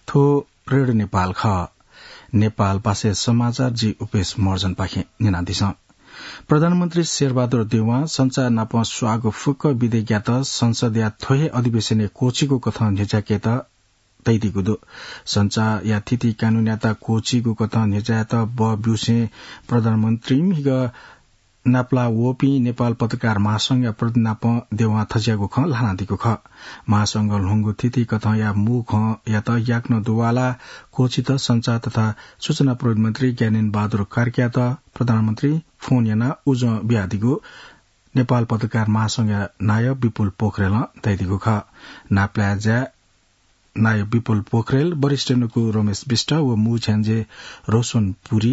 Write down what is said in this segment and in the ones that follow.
थो रेडियो नेपाल ख नेपाल पासे समाचार जी उपेश मर्जन पाखे निनादिस प्रधानमन्त्री शेरबहादुर देउवा संचार नाप स्वागो फुक्क विधेयक संसद या थोहे अधिवेशन कोचीको कथन झेचाकेत तैदिगुदो संचार या थिति कानून याता कोचीको कथन झेचात ब ब्युसे प्रधानमन्त्री मिग नाप्ला वोपी नेपाल पत्रकार महासंघ या प्रतिनाप देवा थजियाको ख लानादिको ख महासंघ लुङ्गु थिति कथ या मुख या त याक्न दुवाला कोचित संचार तथा सूचना प्रविधि मन्त्री ज्ञानेन्द्र बहादुर कार्की त प्रधानमन्त्री फोन याना उज ब्यादिगो नेपाल पत्रकार महासंघ नायब विपुल पोखरेल दैदिगो ख नाप्ला नायब विपुल पोखरेल वरिष्ठको रमेश विष्ट व मु छ्यान्जे रोशन पुरी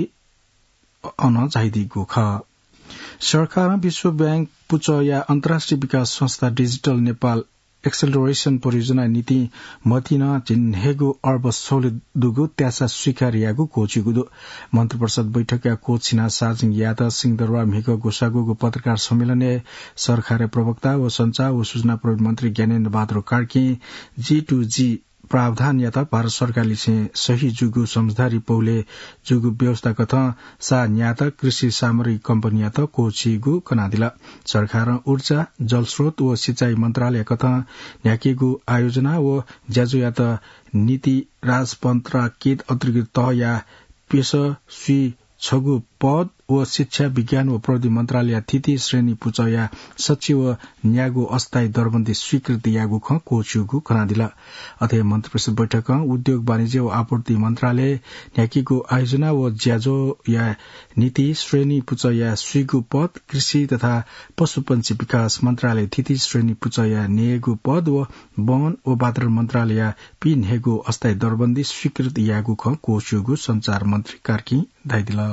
अन जाइदिगो ख सरकार विश्व बैंक पुच या अन्तर्राष्ट्रिय विकास संस्था डिजिटल नेपाल एक्सेलरेशन परियोजना नीति मतिन चिन्हेगो अर्ब सौलदुगु त्यासा स्वीकार यागु कोचिगुदु मन्त्री परिषद बैठक या कोचिना साजिङ याता सिंहदरबार मिक गोसागुगु पत्रकार सम्मेलन सरकार प्रवक्ता व संचार व सूचना प्रविधि मन्त्री ज्ञानेन्द्र बहादुर कार्की G2G प्रावधान या त भारत सरकारले सही जुगु समझदारी पौले जुगु व्यवस्था कथ सा न्यात कृषि सामग्री कम्पनी या त कोचिगु कनादिला सरकार ऊर्जा जलस्रोत व सिंचाई मन्त्रालय कथ न्याकेगु आयोजना व ज्याजु या त नीति राजपन्त्र केत अन्तर्गत तह या पेश स्वी छगु पद व शिक्षा विज्ञान व प्रविधि मन्त्रालय थिति श्रेणी पुच या सचिव न्यागो अस्थायी दरबन्दी स्वीकृति यागु ख कोचुगु कनादिला अथे मन्त्री परिषद बैठक उद्योग वाणिज्य व आपूर्ति मन्त्रालय न्याकीको आयोजना व ज्याजो या नीति श्रेणी पुच या स्वीगु पद कृषि तथा पशुपन्छी विकास मन्त्रालय थिति श्रेणी पुच या नेगु पद व वन व वातावरण मन्त्रालय पिनेगु अस्थायी दरबन्दी स्वीकृति यागु ख कोचुगु संचार मन्त्री कार्की दाइदिला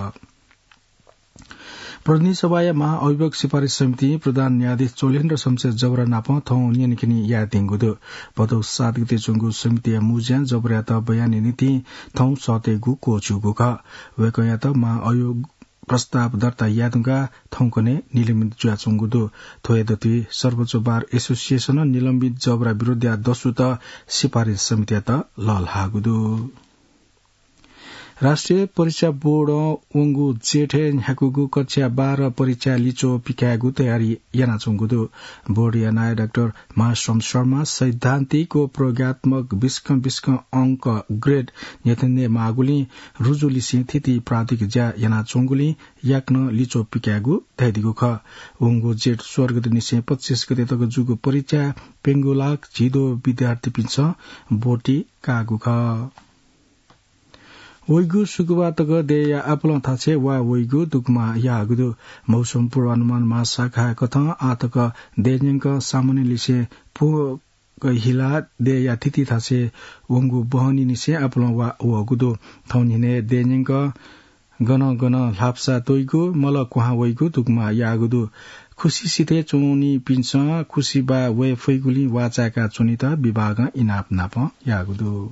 प्रतिनिधि सभा या महाअभिभावक सिफारिश समिति प्रधान न्यायाधीश चोलेन्द्र शमशेर जबरा नाप थौ नियनकिनी या दिंगुदो भदौ 7 गते चुंगु समिति या मुज्या जबरा त बयानी नीति थौ सतेगु कोचुगु ख वेकया त महाअभियोग प्रस्ताव दर्ता यादुगा थौकने निलम्बित जुया चुंगुदो थोयदति सर्वोच्च बार एसोसिएसन निलम्बित जबरा विरुद्ध या दसु त सिफारिश समिति त ललहागुदो राष्ट्रिय परीक्षा बोर्ड वंगु जेठे ह्याकुगु कक्षा 12 परीक्षा लिचो पिकागु तयारी याना चुंगुदो बोर्ड या नाय डाक्टर महाश्रम शर्मा सैद्धान्तिक व प्रयोगात्मक बिस्क अंक ग्रेड नेथने मागुली रुजुली सिंथिति प्राधिक ज्या याना चुंगुली याक्न लिचो पिकागु तैदिगु ख वंगु जेठ स्वर्ग निसे 25 गते तक जुगु परीक्षा पेंगुलाक जिदो विद्यार्थी पिन्छ बोटी कागु ख वैगु सुकुबातक देया आपल थाछे वा वैगु दुकमा यागुदु मौसम पूर्वानुमान महाशाखा कथ आतक देजंक सामान्य लिसे पु हिला देया थिति थाछे वंगु बहनी निसे आपल वा वगुदु थौनिने देजंक गन लाप्सा तोइगु मल कुहा वैगु दुकमा यागुदु खुशी सिते चोनी पिन्छ खुशी बा वे फैगुली वाचाका चुनिता विभाग इनाप नाप यागुदु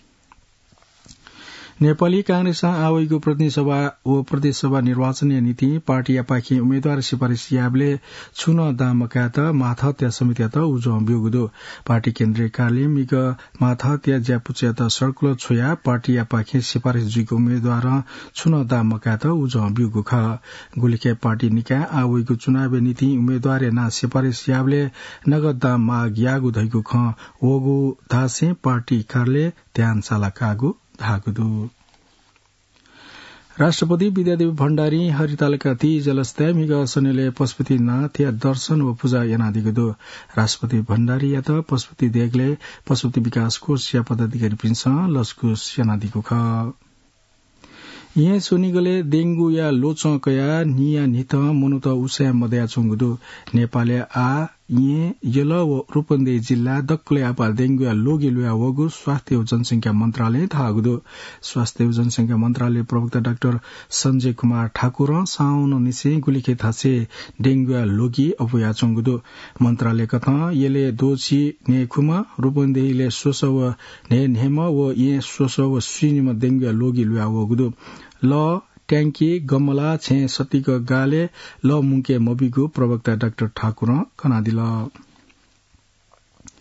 नेपाली कांग्रेस आवैको प्रतिनिधि सभा व प्रदेश सभा निर्वाचनीय नीति पार्टी पाखी उम्मेद्वार सिफारिश याबले छुन दामकात माथहत्या समिति उजो बिउगुदो पार्टी केन्द्रीय कार्यालय मिग माथहत्या ज्यापुच्यात सर्कुलर छोया पार्टी पाखी सिफारिश जुगो उम्मेद्वार छुन दामकात उजो बिउगु ख गुलिके पार्टी निका आवैको चुनावी नीति उम्मेद्वार ना सिफारिश याबले नगद दाम माग यागु धैगु ख वगु धासे पार्टी कार्यालय ध्यानशाला कागु धागुदु राष्ट्रपति विद्यादेवी भण्डारी हरितालका ती जलस्था मिग सनेले पशुपतिनाथ या दर्शन व पूजा यनादिगुदु राष्ट्रपति भण्डारी या त पशुपति देगले पशुपति विकास कोष या पदाधिकारी पिन्छ लस्कुस यनादिगु ख ये सुनिगले डेंगु या लोचकया निया नित मनुत उसे मदया चुंगुदु नेपालले आ ये यल व रूपन्देही जिल्ला दक्कले आपा डेंगु या लोगी लुया वगु स्वास्थ्य एवं जनसंख्या मन्त्रालय थागुदु स्वास्थ्य एवं जनसंख्या मन्त्रालय प्रवक्ता डाक्टर संजय कुमार ठाकुर साउन निसे गुलिखे थासे डेंगु या लोगी अपुया चुंगुदु मन्त्रालय कथा येले दोची नेखुम रूपन्देहीले सोसव ने नेम व ये सोसव स्विनिम डेंगु या लोगी लुया वगुदु ल ट्याङ्की गमला छे सतीक गाले ल मुंके मबिगु प्रवक्ता डाक्टर ठाकुर कनादिल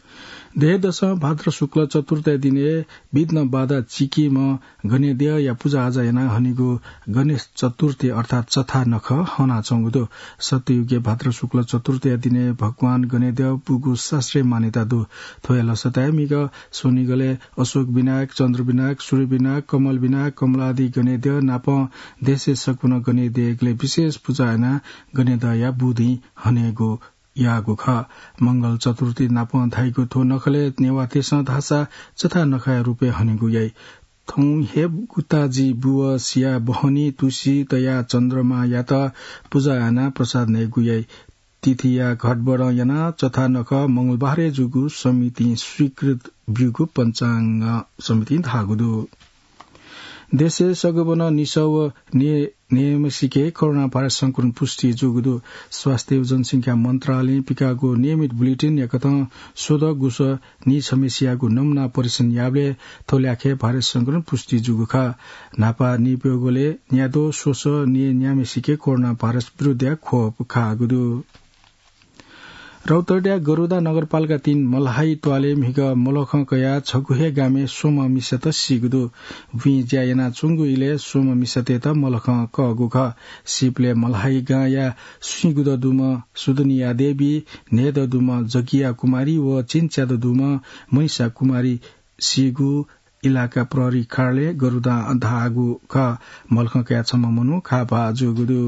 देहदश भाद्र शुक्ल चतुर्थ दिने विघ्न बाधा चिकीम गणेदेव या पूजा आजा याना हनिगो गणेश चतुर्थी अर्थात चथा नख हना चौगुदो सत्ययुगे भाद्र शुक्ल चतुर्थी दिने भगवान गणेदेव पुगु शास्त्रीय मान्यता दो थोयल सताय मिग सोनिगले अशोक विनायक चन्द्र विनायक सूर्य विनायक कमल विनायक कमलादि गणेदेव नाप देशे सकुन गणेदेवले विशेष पूजा याना गणेदेव या बुधि हनेगो यागो ख मंगल चतुर्थी नाप धाइको थो नखले नेवा तेस धासा चथा नखाया रूपे हनेगो याई थौ हेब गुताजी बुव सिया बहनी तुसी तया चन्द्रमा या त पूजा याना प्रसाद नेगु याई तिथिया घटबड याना चथा नख मंगलबारे जुगु समिति स्वीकृत ब्युगु पंचांग समिति धागुदु देशे सगबन निसव नियम सिके कोरोना भाइरस संक्रमण पुष्टि जोगुदु स्वास्थ्य जनसंख्या मन्त्रालय पिकागो नियमित बुलेटिन yakata सोध गुस नि समस्यागो नमुना परीक्षण याबले थोल्याखे भाइरस संक्रमण पुष्टि जुगुखा नापा निपयोगले न्यादो सोस नि न्यामे सिके कोरोना भाइरस विरुद्ध खोप खागुदु रौतड्या गरुदा नगरपालिका 3 मलहाई त्वाले मिग मलख कया छगुहे गामे सोम मिसत सिगुदु भुइ ज्यायना चुंगु इले सोम मिसते त मलख कगुख सिपले मलहाई गा या सुगुद दुम सुदनिया देवी नेद दुम जगिया कुमारी व चिन्च्याद दुम मनिषा कुमारी सिगु इलाका प्रहरी खाडले गरुदा धागु ख मलख कया छम मनु खापा जुगुदु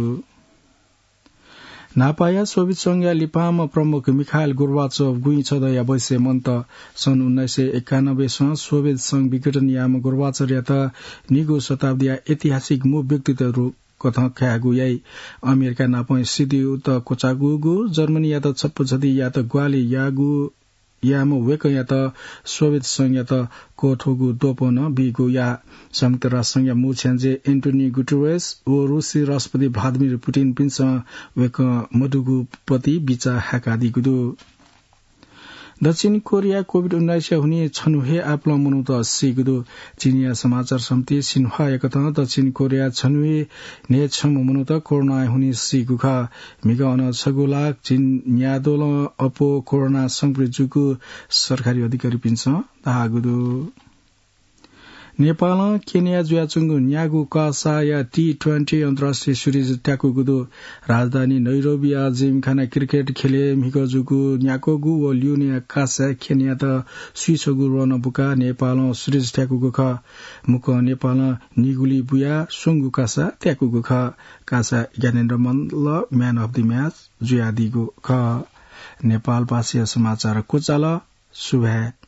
नापाया सोभियत संघ लिपाम प्रमुख मिखाइल गोर्बाचोभ गुई छदया वैसे मन्त सन् 1991 सँग सोभियत संघ विघटन याम गोर्बाचर या त निगो शताब्दी ऐतिहासिक मु व्यक्तित्व कथा ख्यागु याई अमेरिका नापय सिद्धि उत कोचागुगु जर्मनी या त छप्प छदी या त ग्वाली यागु याम वेक या त सोभियत संघ या त कोठोगु दोपन बिगु या संयुक्त राष्ट्र संघ मु छ्यान्जे एन्टोनी गुटेरेस ओ रुसी राष्ट्रपति भ्लादिमिर पुटिन पिन्स वेक मडुगु प्रति बिचा हाकादिगुदु दक्षिण कोरिया कोभिड-19 हुने छनुहे आपल मनु त सिगुदु चिनिया समाचार समिति सिन्हा एकता दक्षिण कोरिया छनुहे ने छम मनु त कोरोना हुने सिगुखा मिगन छगुला चिन न्यादोल अपो कोरोना संक्रमितजुगु सरकारी अधिकारी पिन्छ दागुदु नेपाल केन्या जुयाचुंगु न्यागु कासा या T20 अन्तर्राष्ट्रिय सिरिज ट्याकुगुदु राजधानी नैरोबी जिमखाना क्रिकेट खेले मिगजुगु न्याकोगु व ल्युनिया कासा केन्या त स्विसगु रन बुका नेपाल सिरिज ट्याकुगु ख मुक नेपाल निगुली बुया सुंगु कासा ट्याकुगु ख कासा Gyanendra Malla man of the match जुयादिगु ख नेपाल भाषीय समाचार कोचाल सुभे